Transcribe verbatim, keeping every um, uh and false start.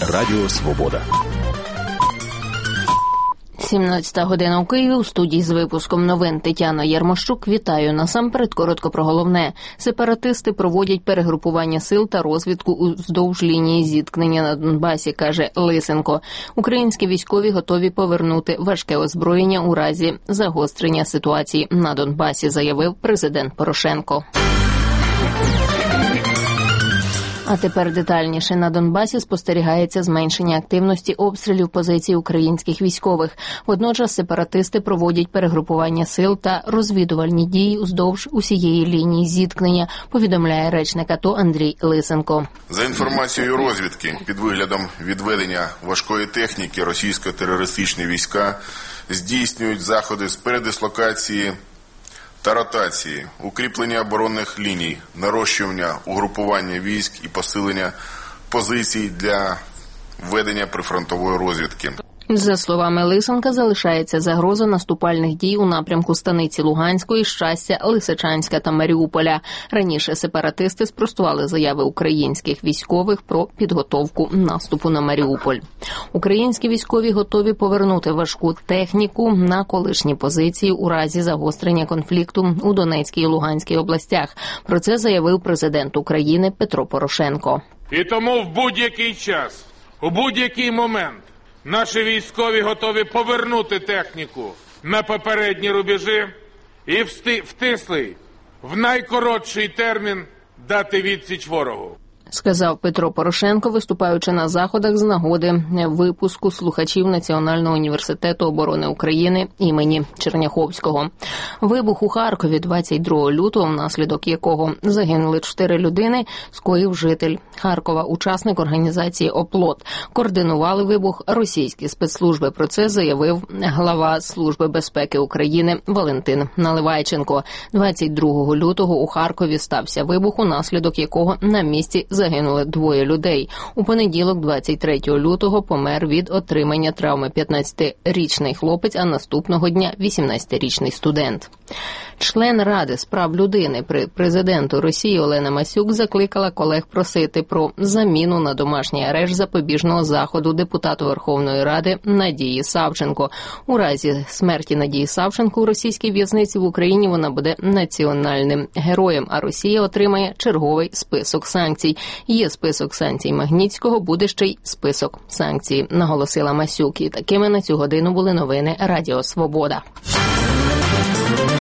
Радіо Свобода. сімнадцята година у Києві. У студії з випуском новин Тетяна Ярмощук. Вітаю. Насамперед коротко про головне. Сепаратисти проводять перегрупування сил та розвідку уздовж лінії зіткнення на Донбасі, каже Лисенко. Українські військові готові повернути важке озброєння у разі загострення ситуації на Донбасі, заявив президент Порошенко. А тепер детальніше. На Донбасі спостерігається зменшення активності обстрілів позицій українських військових. Водночас сепаратисти проводять перегрупування сил та розвідувальні дії уздовж усієї лінії зіткнення, повідомляє речник АТО Андрій Лисенко. За інформацією розвідки, під виглядом відведення важкої техніки російсько-терористичні війська здійснюють заходи з передислокації та ротації, укріплення оборонних ліній, нарощування угрупування військ і посилення позицій для ведення прифронтової розвідки. За словами Лисенка, залишається загроза наступальних дій у напрямку станиці Луганської, Щастя, Лисичанська та Маріуполя. Раніше сепаратисти спростували заяви українських військових про підготовку наступу на Маріуполь. Українські військові готові повернути важку техніку на колишні позиції у разі загострення конфлікту у Донецькій і Луганській областях. Про це заявив президент України Петро Порошенко. І тому в будь-який час, у будь-який момент наші військові готові повернути техніку на попередні рубежі і втислий в найкоротший термін дати відсіч ворогу. Сказав Петро Порошенко, виступаючи на заходах з нагоди випуску слухачів Національного університету оборони України імені Черняховського. Вибух у Харкові двадцять другого лютого, внаслідок якого загинули чотири людини, скоїв житель Харкова, учасник організації «Оплот». Координували вибух російські спецслужби. Про це заявив глава Служби безпеки України Валентин Наливайченко. двадцять другого лютого у Харкові стався вибух, унаслідок якого на місці загинули двоє людей. У понеділок, двадцять третього лютого, помер від отримання травми п'ятнадцятирічний хлопець, а наступного дня вісімнадцятирічний студент. Член Ради з прав людини при президенту Росії Олена Масюк закликала колег просити про заміну на домашній арешт запобіжного заходу депутату Верховної Ради Надії Савченко. У разі смерті Надії Савченко у російській в'язниці в Україні вона буде національним героєм, а Росія отримає черговий список санкцій. Є список санкцій Магнітського, буде ще й список санкцій, наголосила Масюк. І такими на цю годину були новини Радіо Свобода.